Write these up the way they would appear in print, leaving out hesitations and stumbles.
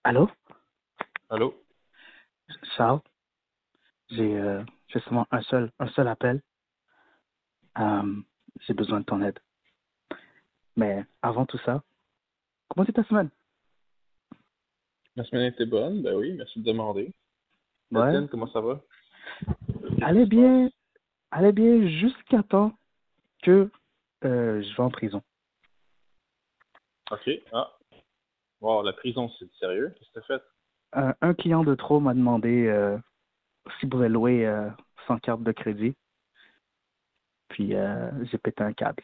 Allô, Allô? Charles, j'ai justement un seul appel. Euh, j'ai besoin de ton aide. Mais avant tout ça, comment était ta semaine? Ma semaine était bonne, ben oui, merci de demander. La Ouais, tienne, comment ça va? Qu'est-ce qui allez se passe? bien, allez bien jusqu'à temps que je vais en prison. Ok, ah, wow, la prison, c'est sérieux? Qu'est-ce que t'as fait? Un client de trop m'a demandé s'il pouvait louer sans carte de crédit, puis j'ai pété un câble.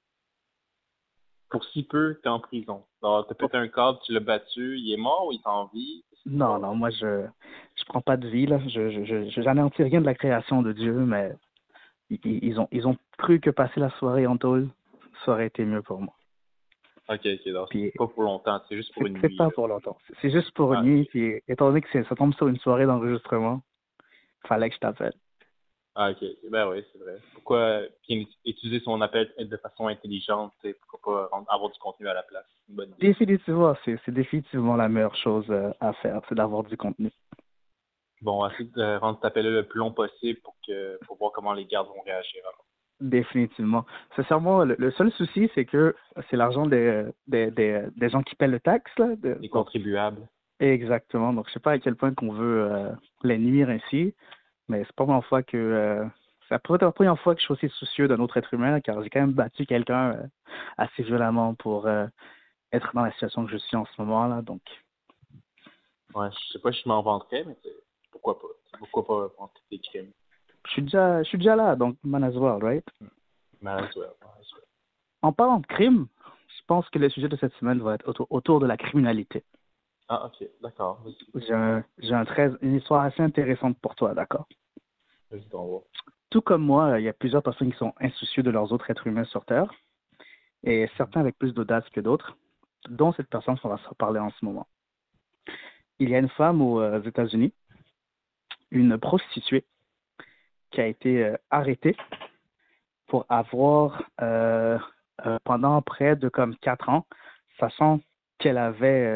Pour si peu, t'es en prison. Alors, t'as pété un câble, tu l'as battu, il est mort ou il est en vie? Qu'est-ce qui se Non, passe? non, moi je prends pas de vie là. J'anéantis rien de la création de Dieu, mais ils ont cru que passer la soirée en tôle, ça aurait été mieux pour moi. Ok, ok, donc Puis c'est pas pour longtemps, c'est juste pour une c'est nuit, pas là. pour longtemps. C'est juste pour une Ah, nuit. ok. Puis étant donné que ça tombe sur une soirée d'enregistrement, fallait que je t'appelle. Ah, ok, ok. Ben oui, c'est vrai. Pourquoi bien utiliser son appel de façon intelligente, tu sais, pourquoi pas avoir du contenu à la place? C'est une bonne idée. Définitivement, c'est définitivement la meilleure chose à faire, c'est d'avoir du contenu. Bon, essayer de rendre cet appel-là le plus long possible pour voir comment les gardes vont réagir. Définitivement. Sincèrement, le seul souci, c'est que c'est l'argent des gens qui paient le taxe, là. Les Donc, contribuables. exactement. Donc, je sais pas à quel point qu'on veut les nuire ainsi, mais c'est pas la première fois que c'est la première fois que je suis aussi soucieux d'un autre être humain, car j'ai quand même battu quelqu'un assez violemment pour être dans la situation que je suis en ce moment là. Donc, Ouais, je sais pas si je m'en vanterais, mais pourquoi pas? Pourquoi pas vanter tes crimes? je suis déjà là, donc man as well, right? Might as well, might as well. En parlant de crime, je pense que le sujet de cette semaine va être autour de la criminalité. Ah, ok, d'accord. Vas-y, Une histoire assez intéressante pour toi, d'accord? vas-y, on va. Tout comme moi, il y a plusieurs personnes qui sont insoucieux de leurs autres êtres humains sur Terre, et certains avec plus d'audace que d'autres, dont cette personne qu'on va se parler en ce moment. Il y a une femme aux États-Unis, une prostituée, qui a été arrêtée pour avoir, pendant près de comme 4 ans, sachant qu'elle avait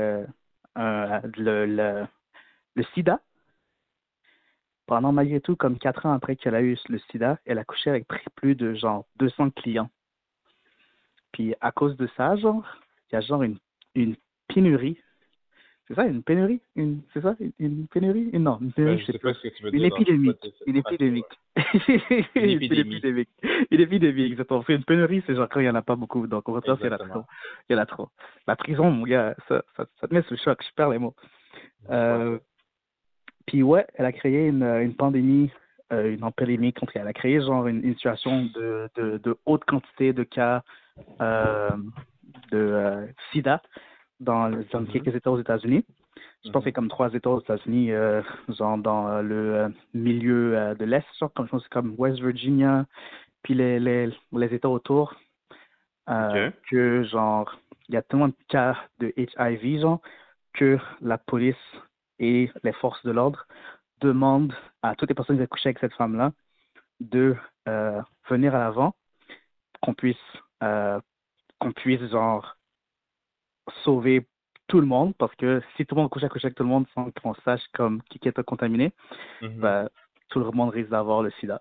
le sida. Pendant malgré tout, comme 4 ans après qu'elle a eu le sida, elle a couché avec plus de genre 200 clients. Puis à cause de ça, genre, il y a genre une pénurie. C'est ça, une pénurie? C'est ça, une pénurie? Non, une pénurie, Je c'est sais pas plus. ce que tu veux Une dire, donc je peux pas épidémie. te dire. Une Ok, ouais. épidémie. Une Une épidémie. épidémie. Une épidémie, exactement. Une pénurie, c'est genre quand il n'y en a pas beaucoup. Donc, au contraire, il y en a trop. Exactement. Il y en a trop. La prison, mon gars, ça te met sous le choc. Je perds les mots. Je vois ça. Euh, Puis ouais, elle a créé une pandémie, une épidémie contre elle. Elle a créé genre une situation de haute quantité de cas euh, de sida dans Mhm, quelques États aux États-Unis. Je pense que c'est mhm. comme 3 États aux États-Unis, genre dans le milieu de l'Est, genre, comme je pense que c'est comme West Virginia, puis les États autour, Ok. que genre, il y a tellement de cas de HIV, genre, que la police et les forces de l'ordre demandent à toutes les personnes qui ont couché avec cette femme-là de venir à l'avant, qu'on puisse, euh, qu'on puisse genre sauver tout le monde, parce que si tout le monde couche avec tout le monde sans qu'on sache comme qui est contaminé, Mhm. ben, tout le monde risque d'avoir le sida.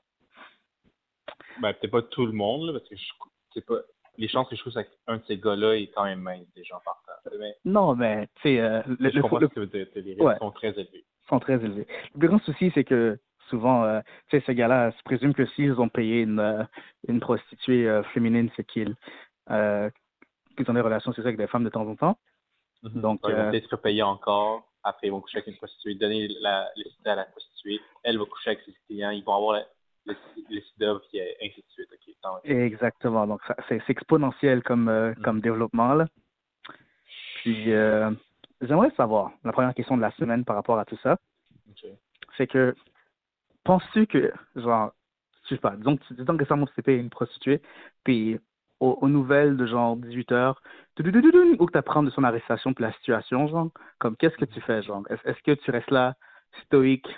Ben, peut-être pas tout le monde, là, parce que c'est pas. Les chances que je couche avec un de ces gars-là est quand même mince, déjà en partant. Non, mais tu sais, Mais je comprends ce que tu veux dire. Les risques ouais, sont très élevés. sont très élevés. Le plus grand souci, c'est que souvent, tu sais, ces gars-là se présument que s'ils ont payé une prostituée féminine, c'est euh, qu'ils ont des relations sexuelles avec des femmes de temps en temps. Mhm. Donc, Alors, ils vont peut-être repayer encore. Après, ils vont coucher avec une prostituée, donner le sida à la prostituée. Elle va coucher avec ses clients. Ils vont avoir le sida, puis ainsi de suite. OK, tant mieux. exactement. Donc, c'est exponentiel comme Mhm. développement, là. Puis, j'aimerais savoir, la première question de la semaine par rapport à tout ça, OK. c'est que, penses-tu que, genre, je sais pas, disons que ça, c'était une prostituée, puis aux nouvelles de genre 18 heures, ou que tu apprends de son arrestation puis la situation, genre, comme, qu'est-ce que tu Mhm. fais, genre? Est-ce que tu restes là, stoïque,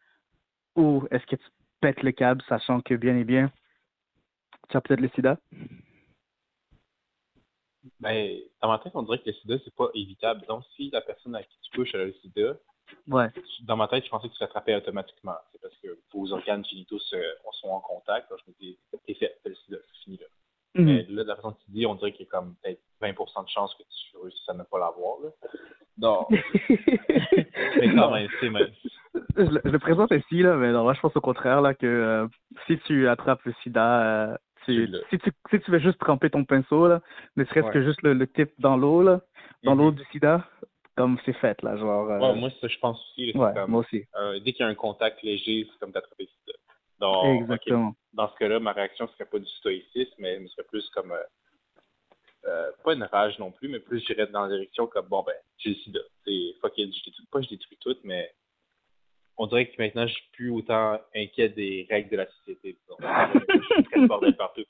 ou est-ce que tu pètes le câble, sachant que, bien et bien, tu as peut-être le sida? Ben, dans ma tête, on dirait que le sida, c'est pas évitable. Donc, si la personne à qui tu couches a le sida, Ouais. dans ma tête, je pensais que tu l'attrapais automatiquement. C'est parce que vos organes génitaux sont en contact. Alors, je me dis, t'es fait, t'as le sida, c'est fini là. Mais là, de la façon que tu dis, on dirait qu'il y a comme peut-être 20% de chances que tu réussisses à ne pas l'avoir. Là. Non. Mais quand Non. même, c'est mince. Je le présente ici, là, mais non, moi, je pense au contraire, là, que si tu attrapes le sida, si tu veux juste tremper ton pinceau, là, ne serait-ce que juste le tip dans l'eau, là, dans l'eau du sida, comme c'est fait, là, genre... Ouais, moi, ça, je pense aussi. Là, ouais, comme, moi aussi. dès qu'il y a un contact léger, c'est comme d'attraper le sida. Donc, OK. Exactement. Dans ce cas-là, ma réaction serait pas du stoïcisme, mais serait plus comme... pas une rage non plus, mais plus j'irais dans la direction comme, bon, ben, j'ai le sida. C'est fuck it, je détruis tout, mais on dirait que maintenant, je suis plus autant inquiet des règles de la société. Donc, je suis très bordel partout.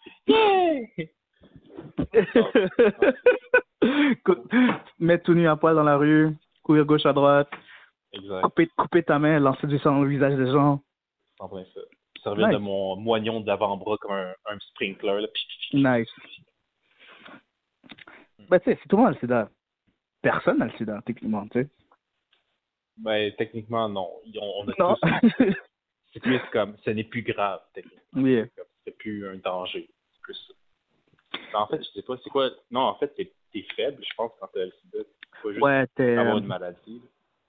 Mettre tout nu à poil dans la rue, courir gauche à droite, Exact. couper ta main, lancer du sang dans le visage des gens. En plein ça. Servir de mon moignon d'avant-bras comme un sprinkler. Là. Nice. Ben, tu sais, si tout le monde a le sida, personne n'a le sida, techniquement, tu sais. Ben, techniquement, non. On a Non. tous. C'est plus comme, ce n'est plus grave, techniquement. Oui. C'est plus un danger. C'est plus ça. En fait, je sais pas, c'est quoi. Non, en fait, t'es faible, je pense, quand t'as le sida. Pas juste avoir une maladie.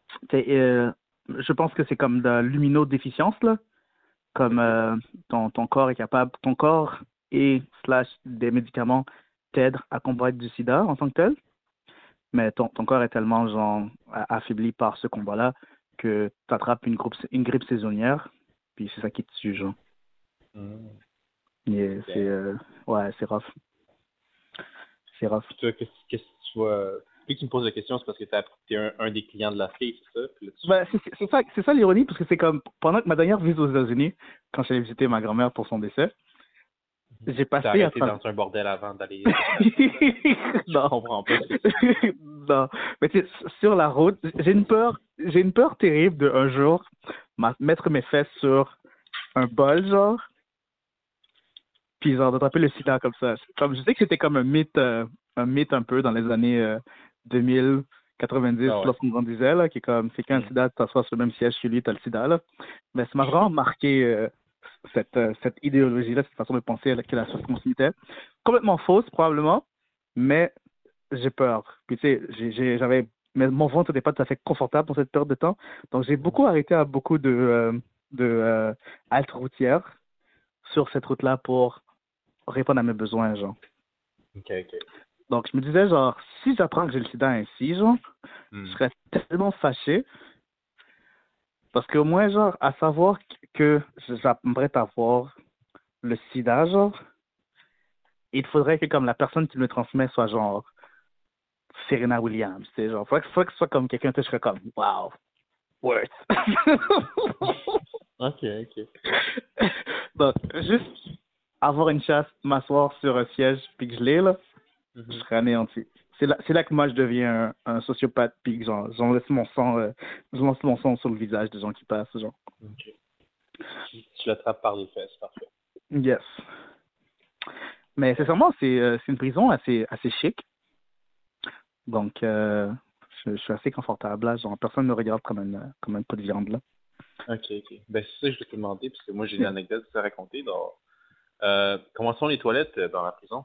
Je pense que c'est comme de l'immunodéficience, là. Comme ton corps est capable, ton corps et / des médicaments t'aident à combattre du sida en tant que tel. Mais ton corps est tellement genre affaibli par ce combat-là que tu attrapes une grippe saisonnière, puis c'est ça qui te tue, genre. Et c'est rough. C'est rough. Toi, qu'est-ce que tu vois? Plus que tu me poses la question, c'est parce que t'es un des clients de la fille, c'est ça? Puis là, c'est ça l'ironie, parce que c'est comme pendant que ma dernière visite aux États-Unis, quand j'allais visiter ma grand-mère pour son décès, j'ai passé à dans un bordel avant d'aller. Non. Je comprends pas. Non. Mais tu sais, sur la route, j'ai une peur terrible de un jour mettre mes fesses sur un bol, genre, puis genre d'attraper le sida comme ça. Comme je sais que c'était comme un mythe un peu dans les années 2000, 90, lorsqu'on en disait, là, qui est comme, c'est qu'un sida, tu t'assois sur le même siège que lui, t'as le sida, là. Mais ça m'a vraiment marqué cette idéologie-là, cette façon de penser que la chose transmettait. Complètement fausse, probablement, mais j'ai peur. Puis tu sais, mais mon ventre n'était pas tout à fait confortable dans cette période de temps, donc j'ai beaucoup arrêté à beaucoup de haltes routières sur cette route-là pour répondre à mes besoins, genre. OK. Donc, je me disais, genre, si j'apprends que j'ai le sida ainsi, genre, je serais tellement fâché. Parce qu'au moins, genre, à savoir que j'aimerais avoir le sida, genre, il faudrait que, comme, la personne qui me le transmet soit, genre, Serena Williams, tu sais, genre, faut que ce soit comme quelqu'un que je serais comme, wow, worth. OK. Donc, juste avoir une chasse, m'asseoir sur un siège, puis que je l'ai, là, je serais anéanti. C'est là que moi je deviens un sociopathe, puis que j'en laisse mon sang, je lance mon sang sur le visage des gens qui passent, genre. OK. Tu l'attrapes par les fesses, parfait. Yes. Mais sincèrement, c'est une prison assez chic. Donc, je suis assez confortable là. Genre, personne ne me regarde comme un pot de viande, là. OK. Ben, c'est ça que je vais te demander, parce que moi, j'ai une anecdote à te raconter. Donc, comment sont les toilettes dans la prison?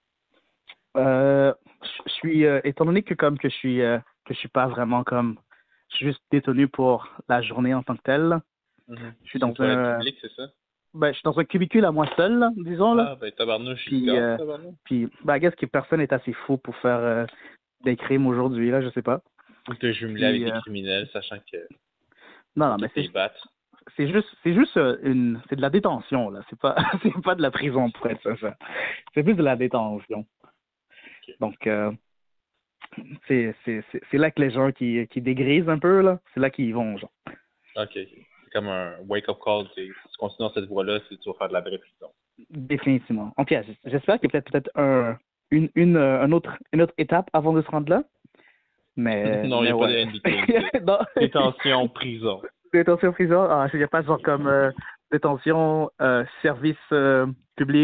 Je suis, étant donné que comme que je suis pas vraiment comme, je suis juste détenu pour la journée en tant que telle. Je suis dans un public, c'est ça? Ben, je suis dans un cubicule à moi seul, là, disons, là. Ah, ben, tabarnouche, puis, ben, I guess que personne est assez fou pour faire des crimes aujourd'hui, là, je sais pas. Ou te jumeler avec des criminels, sachant que... Non, mais c'est juste c'est de la détention, là. C'est pas de la prison, pour être sincère. C'est plus de la détention. Okay. Donc, c'est là que les gens qui dégrisent un peu, là, c'est là qu'ils y vont, genre. OK. C'est comme un wake-up call. Si tu continues dans cette voie-là, tu vas faire de la vraie prison. Définitivement. Ok, j'espère qu'il y a peut-être une autre étape avant de se rendre là. Mais non, il n'y a pas de NDP. Détention, prison. Détention, prison? Ah, il n'y a pas genre comme détention, service public,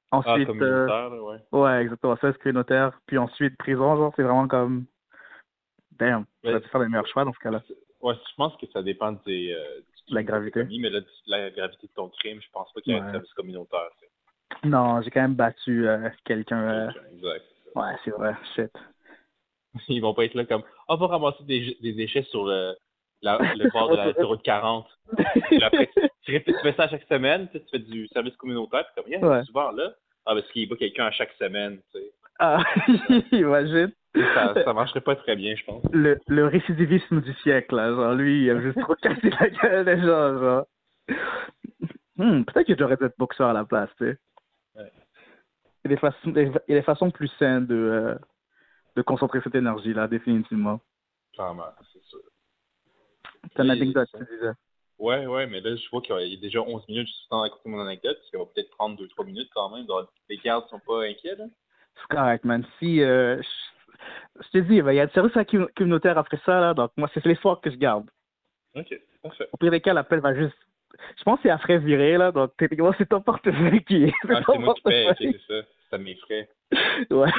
Ensuite, communautaire, là, ouais. ouais, exactement, 16 communautaire, puis ensuite prison, genre, c'est vraiment comme, damn, tu vas faire les meilleurs choix dans ce cas-là. Ouais, je pense que ça dépend du La crime que gravité. t'as commis, mais là, la gravité de ton crime, je pense pas qu'il y ait un service communautaire. Non, j'ai quand même battu quelqu'un. Exact. Ouais, c'est vrai, shit. Ils vont pas être là comme on va ramasser des déchets sur le bord de la route 40. Puis après, tu fais ça chaque semaine, tu fais du service communautaire, puis comme Ouais. souvent là. Ah, parce qu'il y a quelqu'un à chaque semaine, tu sais. Ah, imagine. Ça marcherait pas très bien, je pense. Le récidivisme du siècle, là. Genre, lui, il a juste trop cassé la gueule des gens, genre. Peut-être que j'aurais dû être boxeur à la place, tu sais. Ouais. Il y a des façons plus saines de concentrer cette énergie-là, définitivement. Clairement, c'est sûr. C'est une anecdote, tu disais. Ouais, mais là, je vois qu'il y a déjà 11 minutes, je suis temps d'écouter mon anecdote, parce qu'elle va peut-être prendre 2-3 minutes quand même. Donc, les gardes sont pas inquiets, là. C'est correct, man. Si, je te dis, il y a le service communautaire après ça, là, donc moi, c'est l'espoir que je garde. Ok, parfait. Au pire des cas, l'appel va juste. Je pense que c'est à frais viré, là, donc techniquement, c'est ton portefeuille qui est. C'est moi qui paye, ok, c'est ça. C'est à mes frais. Ouais.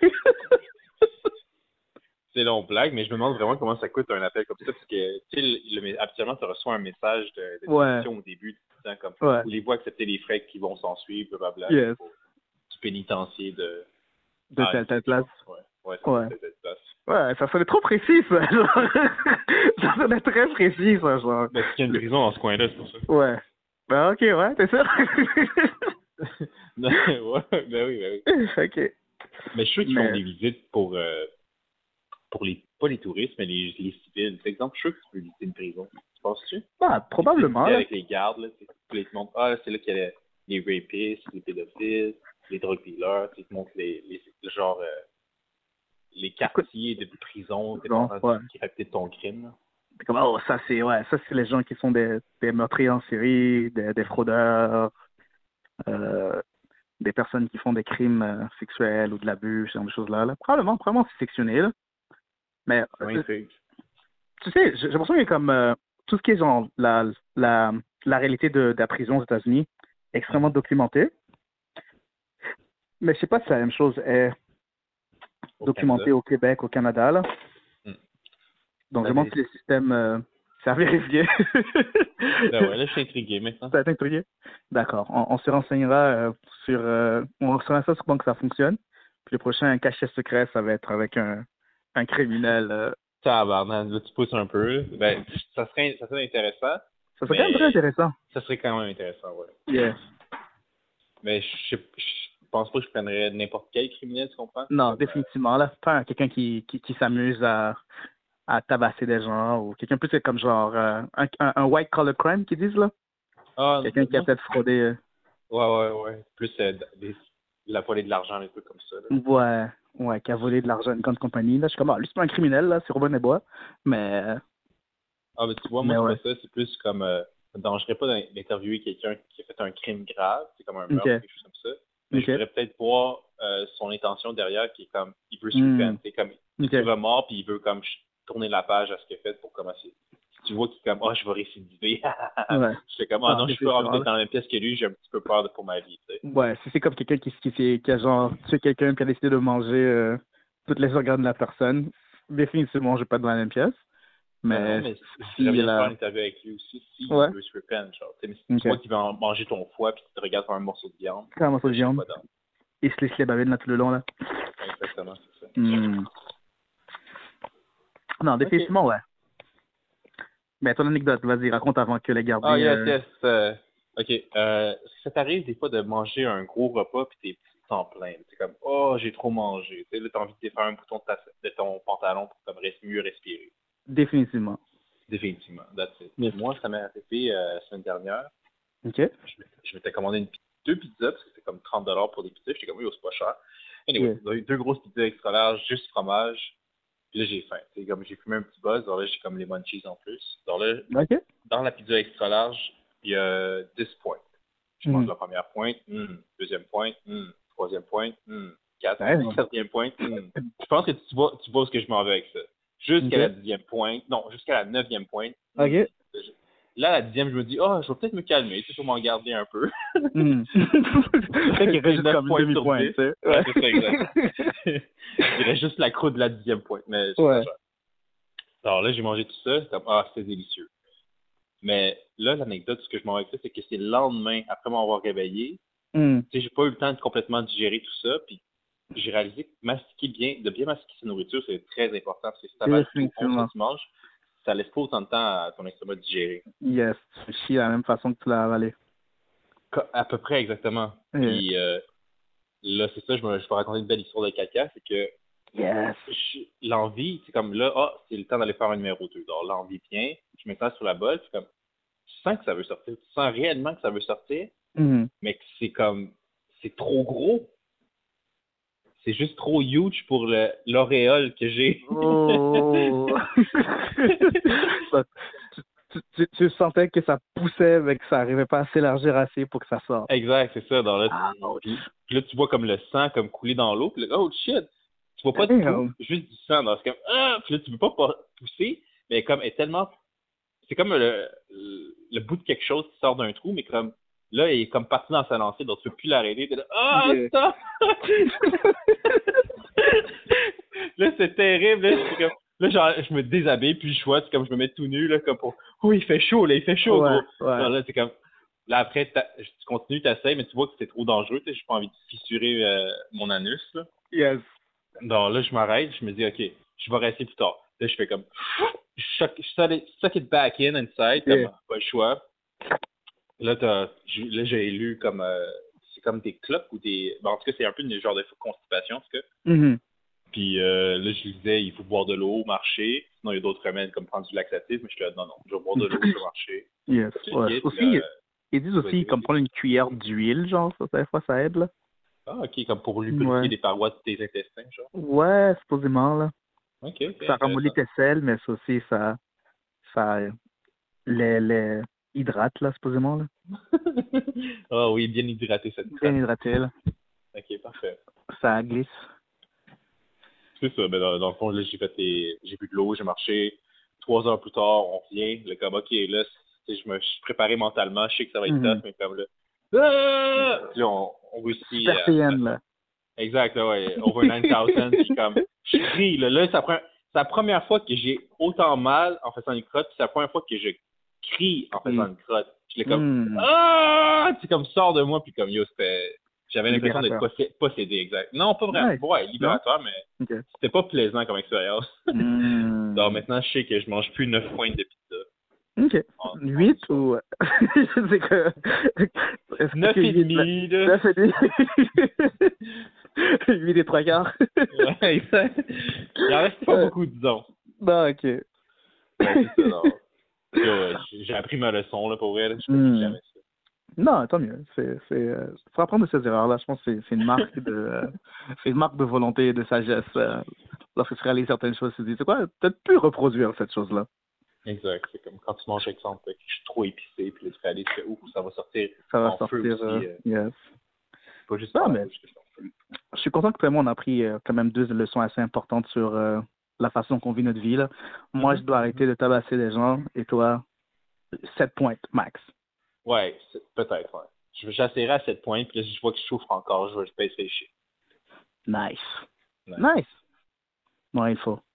C'est long blague, mais je me demande vraiment comment ça coûte un appel comme ça, parce que, tu sais, habituellement, tu reçois un message de discussion au début, disant comme, voulez-vous accepter les frais qui vont s'en suivre, blablabla, yes. du pénitencier de telle place. Ouais, telle place. Ouais, ça sonnait trop précis, ça, genre. Ça sonnait très précis, ça, genre. Ben, c'est qu'il y a une prison dans ce coin-là, c'est pour ça. Ouais. Ben, ok, ouais, t'es sûr? Ouais, ben oui. Ok. Mais je suis sûr qu'ils font des visites pour pas les touristes, mais les civils. Par exemple, je suis sûr que tu peux visiter une prison. Tu penses-tu? Ah, probablement. Avec les gardes, là, tu te montres, c'est là qu'il y a les rapistes, les pédophiles, les drug dealers, tu te montres les quartiers de prison, qui répètent ton crime. C'est comme, ça c'est les gens qui sont des meurtriers en série, des fraudeurs, des personnes qui font des crimes sexuels ou de l'abus, ce genre de choses-là. Là. Probablement, c'est sectionné, là. Mais, tu sais, j'ai l'impression qu'il y a comme tout ce qui est genre la réalité de la prison aux États-Unis, extrêmement documentée. Mais je sais pas si la même chose est documentée au Québec, au Canada, là. Donc, je me demande si les systèmes... c'est à vérifier. Ben ouais, là, je suis intrigué maintenant. T'es intrigué? D'accord. On se renseignera sur... on se renseignera sur comment que ça fonctionne. Puis le prochain cachet secret, ça va être avec un criminel. Tabarnak, là, tu pousses un peu. Ben, ça serait intéressant. Ça serait quand même très intéressant. Ça serait quand même intéressant, ouais. Yeah. Mais je pense pas que je prendrais n'importe quel criminel, tu comprends? Non, définitivement. Là, pas quelqu'un qui s'amuse à tabasser des gens ou quelqu'un plus comme genre un white collar crime qu'ils disent là. Quelqu'un qui a peut-être fraudé. Ouais. Plus la volée de l'argent, des trucs comme ça. Là. Ouais, qui a volé de l'argent à une grande compagnie. Là, je suis comme, lui, c'est pas un criminel, là, c'est Robin des Bois. Mais. Ben tu vois, moi, c'est pas ça. C'est plus comme. Ça me dérangerait pas d'interviewer quelqu'un qui a fait un crime grave, c'est comme un meurtre, quelque chose comme ça. Mais je voudrais peut-être voir son intention derrière qui est comme. Il veut se repent. C'est comme. Il se remord puis il veut comme tourner la page à ce qu'il a fait pour commencer. Si tu vois qu'il est comme, je vais récidiver. Je fais comme, non, je suis pas envie d'être dans la même pièce que lui, j'ai un petit peu peur pour ma vie. Tu sais. Ouais, si c'est comme quelqu'un qui a genre tué quelqu'un qui a décidé de manger toutes les organes de la personne, définitivement, je vais pas être dans la même pièce. Mais si il a faire une interview avec lui aussi, s'il veut se repent, genre. Mais si tu vois qu'il va manger ton foie puis qu'il te regarde comme un morceau de viande. Comme un morceau de viande. Il se laisse les babines là tout le long, là. Exactement, c'est ça. Non, définitivement, ouais. Mais ton anecdote, vas-y, raconte avant que les gardiens... yes. OK. Ça t'arrive des fois de manger un gros repas puis t'es en plein. C'est comme, j'ai trop mangé. Tu sais, là, t'as envie de défaire un bouton de ton pantalon pour comme mieux respirer. Définitivement. That's it. Mais moi, ça m'est arrivé la semaine dernière. OK. Je m'étais commandé deux pizzas parce que c'était comme 30$ pour des pizzas. J'étais comme, c'est pas cher. Anyway, deux grosses pizzas extra larges, juste fromage. Puis là, j'ai faim. C'est comme j'ai fumé un petit buzz. Alors là, j'ai comme les munchies en plus. Alors là, dans la pizza extra large, il y a 10 pointes. Je mange la première pointe, deuxième pointe, troisième pointe, quatrième pointe. Je pense que tu vois où ce que je m'en vais avec ça. Jusqu'à la 10e pointe. Non, jusqu'à la 9e pointe. OK. là, la 10e, je me dis, je vais peut-être me calmer, tu sais, pour m'en garder un peu. Fait qu'il reste juste comme une demi-point, tu sais. Ouais, c'est ça, exact. Il reste juste la croûte de la 10e pointe, mais Ouais. Alors là, j'ai mangé tout ça, comme, c'était délicieux. Mais là, l'anecdote, ce que je m'en vais avec ça, c'est que c'est le lendemain, après m'avoir réveillé, tu sais, j'ai pas eu le temps de complètement digérer tout ça, puis j'ai réalisé que de bien masquer sa nourriture, c'est très important, parce que si tu avales tout ce que tu manges, ça laisse pas autant de temps à ton estomac de digérer. Yes, tu chies de la même façon que tu l'as avalé. À peu près, exactement. Puis là, c'est ça, je vais raconter une belle histoire de caca, c'est que l'envie, c'est comme là, c'est le temps d'aller faire un numéro 2. Alors, l'envie vient, je m'installe sur la bolle, c'est comme, tu sens que ça veut sortir, tu sens réellement que ça veut sortir, mais que c'est comme, c'est trop gros. C'est juste trop huge pour l'auréole que j'ai. Oh! tu sentais que ça poussait, mais que ça n'arrivait pas à s'élargir assez pour que ça sorte. Exact, c'est ça. Puis là, tu vois comme le sang comme couler dans l'eau. Puis là, oh shit! Tu vois pas de tout, juste du sang. Puis là, tu peux pas pousser, mais comme est tellement. C'est comme le bout de quelque chose qui sort d'un trou, mais comme là, il est comme parti dans sa lancée, donc tu peux plus l'arrêter. T'es là, stop! Là, c'est terrible. Là, genre, je me déshabille, puis je vois, c'est comme je me mets tout nu, là, comme pour. Oh, il fait chaud, là, gros. Ouais. Alors là, c'est comme. Là, après, tu continues, t'essayes, mais tu vois que c'est trop dangereux, tu sais, j'ai pas envie de fissurer mon anus, là. Yes. Donc là, je m'arrête, je me dis, OK, je vais rester plus tard. Là, je fais comme. Je suck it back inside, comme, pas le choix. Là, j'ai lu comme. C'est comme des clopes ou des. En tout cas, c'est un peu une genre de constipation, en tout cas. Puis là, je disais, il faut boire de l'eau, marcher. Sinon, il y a d'autres remèdes comme prendre du laxatif, mais je suis là, non, je vais boire de l'eau, je vais marcher. Yes. Ouais. Aussi, ils disent aussi comme prendre une cuillère d'huile, genre, des fois, ça aide, là. Ah, ok, comme pour lubrifier les parois de tes intestins, genre. Ouais, supposément, là. Ok. Ça ramollit tes selles, mais ça aussi, ça les hydrate, là, supposément, là. Ah oui, bien hydraté cette crème. Bien hydraté, là. Ok, parfait. Ça glisse. C'est ça, ben dans le fond, là, j'ai bu de l'eau, j'ai marché. 3 heures plus tard, on revient. Le comme, ok, là, je me suis préparé mentalement, je sais que ça va être tough, mais comme là. Puis là, on réussit. Super PN, là. Exact, là, ouais. Over 9000, puis comme, je crie, là, c'est la première fois que j'ai autant mal en faisant une crotte, puis c'est la première fois que je crie en faisant une crotte. Je l'ai comme, c'est comme, sort de moi, puis comme, j'avais l'impression d'être possédé, exact. Non, pas vraiment. Ouais, libérateur, mais c'était pas plaisant comme expérience. Donc maintenant, je sais que je mange plus 9 pointes de pizza. Ok. 8 ou. Je sais que. 9 et demi, là. 9 et demi. 8 et 3 quarts. Ouais, exact. Il en reste pas beaucoup, disons. Non, ok. Ouais, c'est ça, non. J'ai appris ma leçon, là, pour vrai, là. Je fais jamais ça. Non, tant mieux. Faut apprendre de ces erreurs-là. Je pense que c'est une marque c'est une marque de volonté et de sagesse. Lorsque tu réalises certaines choses, tu te dis, c'est quoi, peut-être plus reproduire cette chose-là. Exact. C'est comme quand tu manges, exemple, que je suis trop épicé, puis là, tu réalises que, ça va sortir feu aussi. Yes. Pas juste mais je suis content que toi et moi, on a appris quand même 2 leçons assez importantes sur la façon qu'on vit notre vie, là. Moi, je dois arrêter de tabasser les gens, et toi, 7 points, max. Ouais, peut-être, ouais. J'essaierai à 7 points, puis là, si je vois que je souffre encore, je baisser les chiffres. Nice. Non, il faut.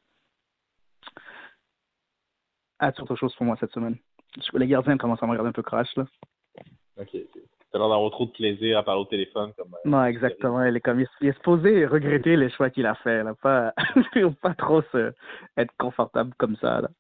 As-tu autre chose pour moi cette semaine? Les gardiens commencent à me regarder un peu crash, là. Ok. T'as l'air d'avoir trop de plaisir à parler au téléphone. Non, exactement. Il est supposé regretter les choix qu'il a fait, là. Pas trop être confortable comme ça, là.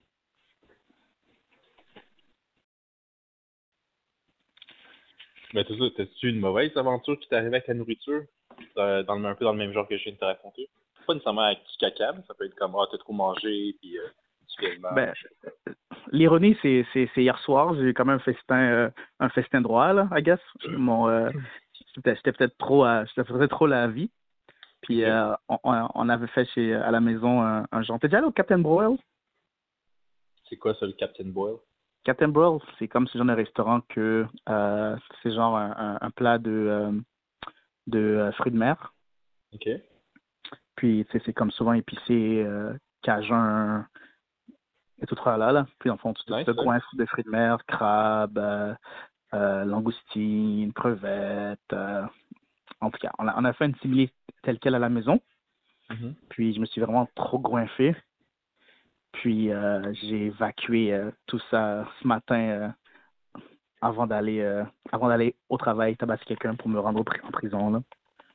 Mais tout ça, t'as-tu une mauvaise aventure qui t'est arrivée avec la nourriture? Un peu dans le même genre que je viens de te raconter. Pas nécessairement avec du caca, mais ça peut être comme, t'as trop mangé, puis tu fais mal. L'ironie, c'est hier soir, j'ai eu quand même un festin droit, là, I guess. J'étais peut-être trop la vie. Puis on avait fait à la maison un genre. T'es déjà allé au Captain Broil? C'est quoi ça, le Captain Boil? Captain Broil, c'est comme ce genre de restaurant que c'est genre un plat de fruits de mer. OK. Puis c'est comme souvent épicé, cajun, et tout là. Puis, en fond, tu Nice, te ça. goinfres de fruits de mer, crabes, langoustines, crevettes. En tout cas, on a fait une simili telle quelle à la maison. Mhm. Puis, je me suis vraiment trop goinfré. Puis, j'ai évacué tout ça ce matin avant d'aller au travail, tabasser quelqu'un pour me rendre en prison, là.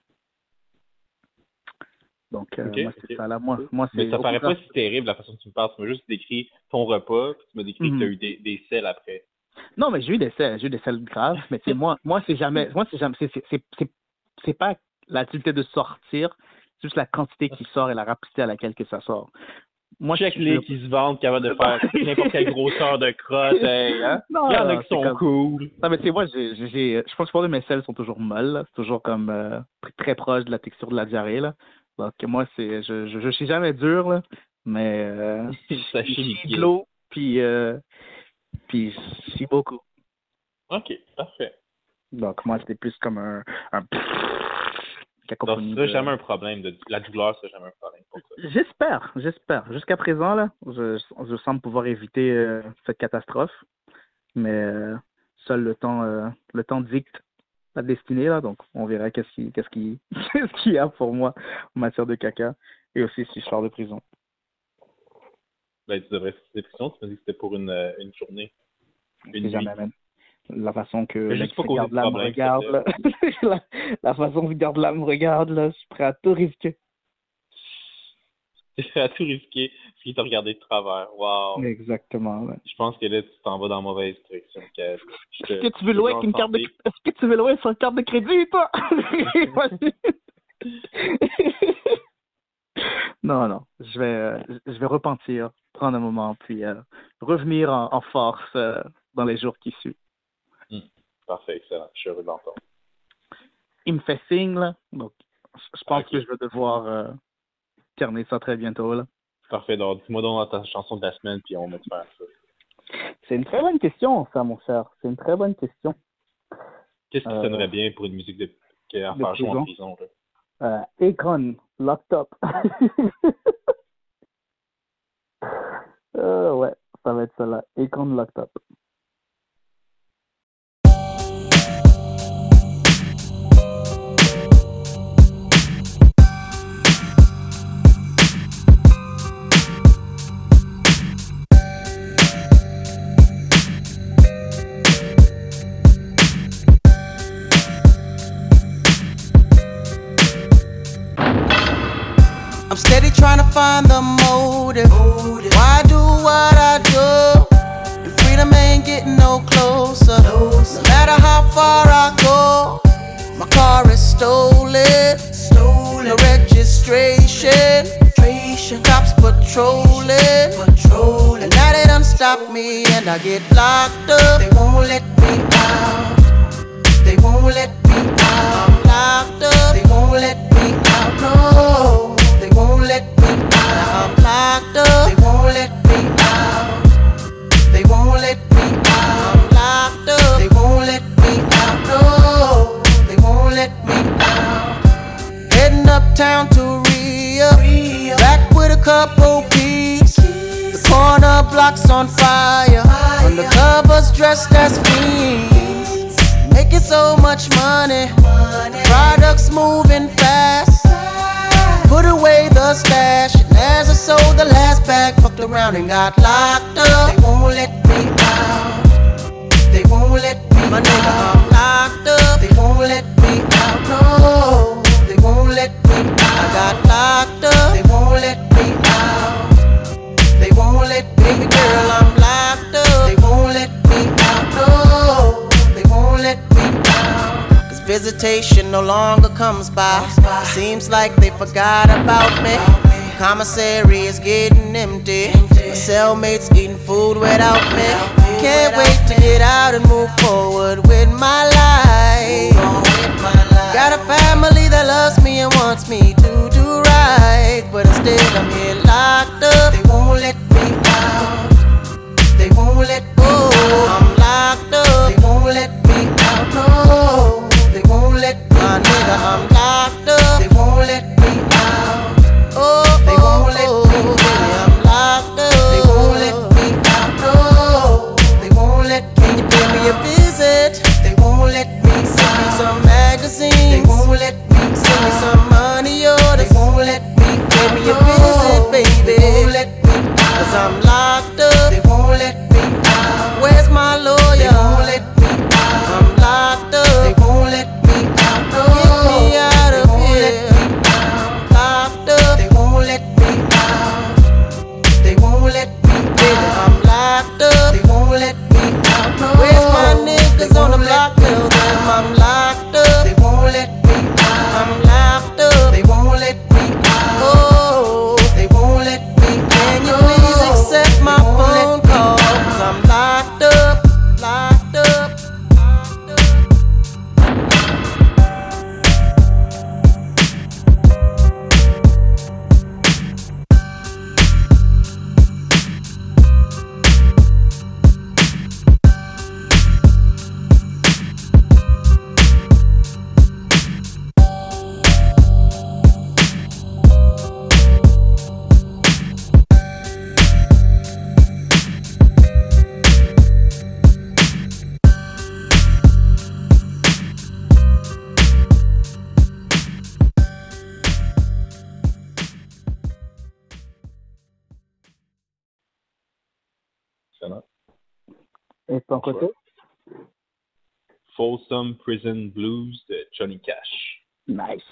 Donc, Ok, moi, c'est ok. ça, là. Moi, Mais c'est ça au paraît pas contraire. si terrible la façon que tu me parles. Tu m'as juste décrit ton repas, puis tu m'as décrit que tu as eu des selles après. Non, mais j'ai eu des selles graves, mais c'est c'est pas la difficulté de sortir, c'est juste la quantité qui sort et la rapidité à laquelle que ça sort. Moi, Check les qui se vendent, capables de faire n'importe quelle grosseur de crotte, hey, hein? Non, Il y en a non, qui c'est sont comme... cool. Non, mais tu sais, moi, je pense que mes selles sont toujours molles, là. C'est toujours comme très proche de la texture de la diarrhée, là. Donc, moi, je suis jamais dur, là, mais Ça je chie chie de liquide. l'eau, puis je chie beaucoup. Ok, parfait. Donc, moi, c'était plus comme un Donc, cacophonie ce serait de... jamais un problème. La douleur, ce serait jamais un problème pour ça. J'espère. Jusqu'à présent, là, je semble pouvoir éviter cette catastrophe, mais seul le temps dicte la destinée, là, donc on verra qu'est-ce qu'il y a pour moi en matière de caca, et aussi si je sors de prison. Ben, tu devrais faire des prisons. Tu m'as dit que c'était pour une journée. Je Une sais nuit. jamais, même. La façon que Mais juste pas causer de Garde-là me problème, regarde, là. la façon que Garde-là me regarde, là, je suis prêt à tout risquer. Tu à tout risquer, parce qu'il t'a regardé de travers. Wow. Exactement, ouais. Je pense que là, tu t'en vas dans la mauvaise direction, Kev. Est-ce que tu veux louer avec une carte de... Est-ce que tu veux louer sur une carte de crédit, toi? Non. Je vais repentir, prendre un moment, puis revenir en force dans les jours qui suivent. Parfait, excellent. Je suis heureux d'entendre. Il me fait signe, là. Donc, je pense Ok. que je vais devoir terminer ça très bientôt, là. Parfait. Donc, dis-moi donc ta chanson de la semaine, puis on va te faire ça. C'est une très bonne question, ça, mon cher. C'est une très bonne question. Qu'est-ce qui sonnerait bien pour une musique à faire jouer en prison, là? Akon, Locked Up. Ouais, ça va être ça là. Akon, Locked Up. I'm steady trying to find the motive. Why do what I do? And freedom ain't getting no closer. No matter how far I go, my car is stolen. No registration. Cops patrolling. And now they done stop me and I get locked up. They won't let me out. They won't let me out. I'm locked up. They won't let me out. No. They won't let me out. Now I'm locked up. They won't let me out. They won't let me out. I'm locked up. They won't let me out. No. They won't let me out. Heading uptown to Rio. Back with a couple peeps. The corner block's on fire. Undercovers dressed as fiends. Making so much money. Products moving fast. Put away the stash, and as I sold the last bag, fucked around and got locked up. They won't let me out. They won't let me my nigga, I'm locked up. They won't let me out. No, they won't let me out. I got locked up. They won't let me out. They won't let me, baby girl, I'm locked up. They won't let me out. No, they won't let me out. Visitation no longer comes by. Seems like they forgot about me. Commissary is getting empty. My cellmates eating food without me. Can't wait to get out and move forward with my life. Got a family that loves me and wants me to do right, but instead I'm here locked up. They won't let me out. They won't let go. I'm locked up. They won't let me out. No. They won't let me my nigga, I'm locked up. They won't let me out. Oh, they won't let me, baby, I'm locked up. They won't let me 'cause I'm locked up. They won't let me out. Where's my lawyer? They won't let me out. I'm locked up. They won't let me out. No. Get me out of here. Locked up. They won't let me out. They won't let me out. I'm locked up. They won't let me out. No. Where's my niggas on the block? Tell them I'm locked up. They won't let me out. I'm locked up. They won't let me out. Oh, they won't let me out. Can you please accept my phone call? 'Cause I'm locked up. Locked up. Locked up. Excellent. Et de ton côté? Folsom Prison Blues de Johnny Cash. Nice.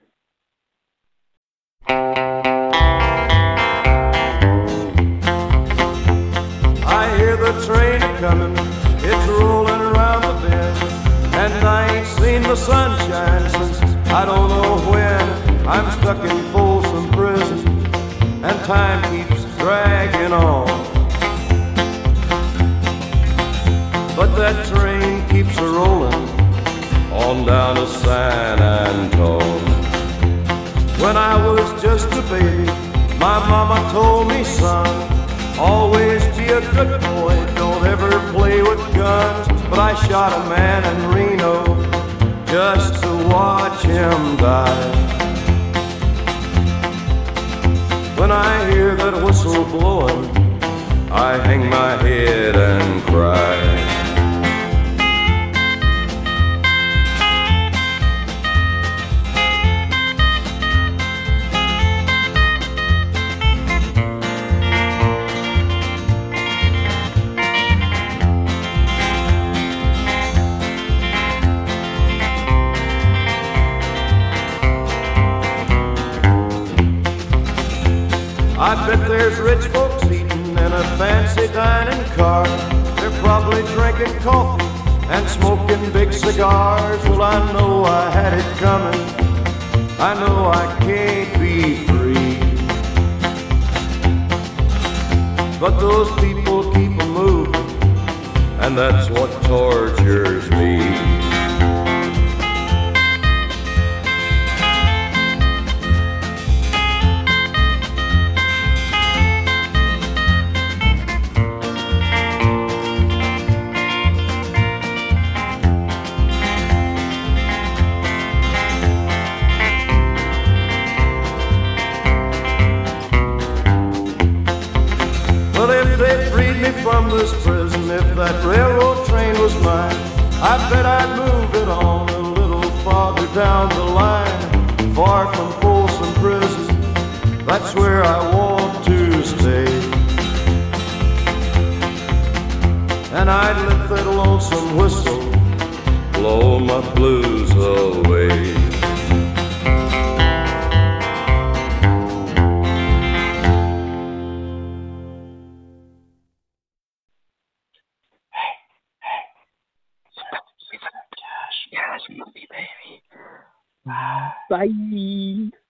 I hear the train coming, it's rolling around the bend, and I ain't seen the sunshine since I don't know when. I'm stuck in Folsom Prison, and time keeps dragging on. But that train keeps a rolling on down to San Antone. When I was just a baby, my mama told me, son, always be a good boy, don't ever play with guns. But I shot a man in Reno just to watch him die. When I hear that whistle blowing, I hang my head and cry. I bet there's rich folks eating in a fancy dining car. They're probably drinking coffee and smoking big cigars. Well, I know I had it coming. I know I can't be free. But those people keep a moving, and that's what tortures me. From this prison, if that railroad train was mine, I bet I'd move it on a little farther down the line, far from Folsom Prison. That's where I want to stay. And I'd let that lonesome whistle blow my blues away. Bye.